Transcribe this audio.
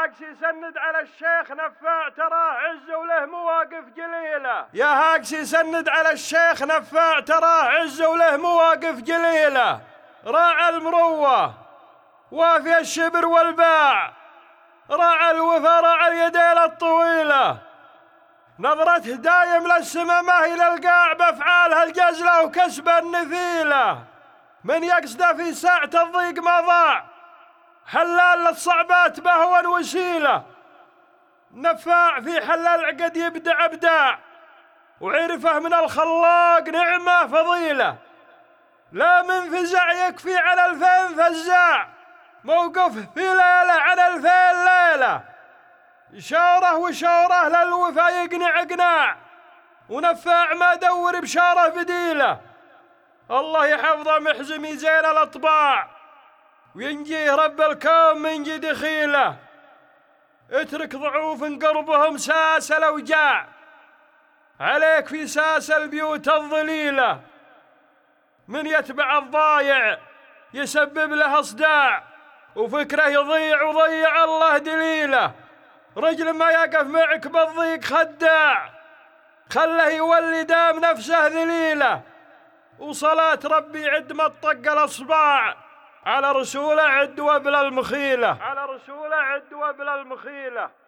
هاقس يسند على الشيخ نفاع تراه عز وله مواقف جليلة. يا هاقس يسند على الشيخ نفاع تراه عز وله مواقف جليلة. راعى المروة وافي الشبر والباع، راعى الوفا راعى اليدين الطويلة. نظرته دايم للسما ما هي للقاع، بافعالها الجزلة وكسب النفيلة. من يقصده في ساعة الضيق ما ضاع، حلال للصعبات بهوى وسيلة. نفاع في حلال العقد يبدع ابداع، وعرفه من الخلاق نعمة فضيلة. لا من فزع يكفي على 2000 فزاع، موقف في ليلة على 2000 ليلة. إشارة وشارة للوفا يقنع قناع، ونفاع ما دور بشارة بديلة. الله يحفظه محزمي زين الأطباع، وينجيه رب الكون من جد خيله. اترك ضعوف قربهم ساس الأوجاع، عليك في ساس البيوت الظليلة. من يتبع الضايع يسبب له صداع، وفكره يضيع وضيع الله دليله. رجل ما يقف معك بالضيق خداع، خله يولي دام نفسه ذليله. وصلاة ربي عد ما طق الأصباع، على رسوله عد وبل المخيلة، على رسوله عد وبل المخيلة.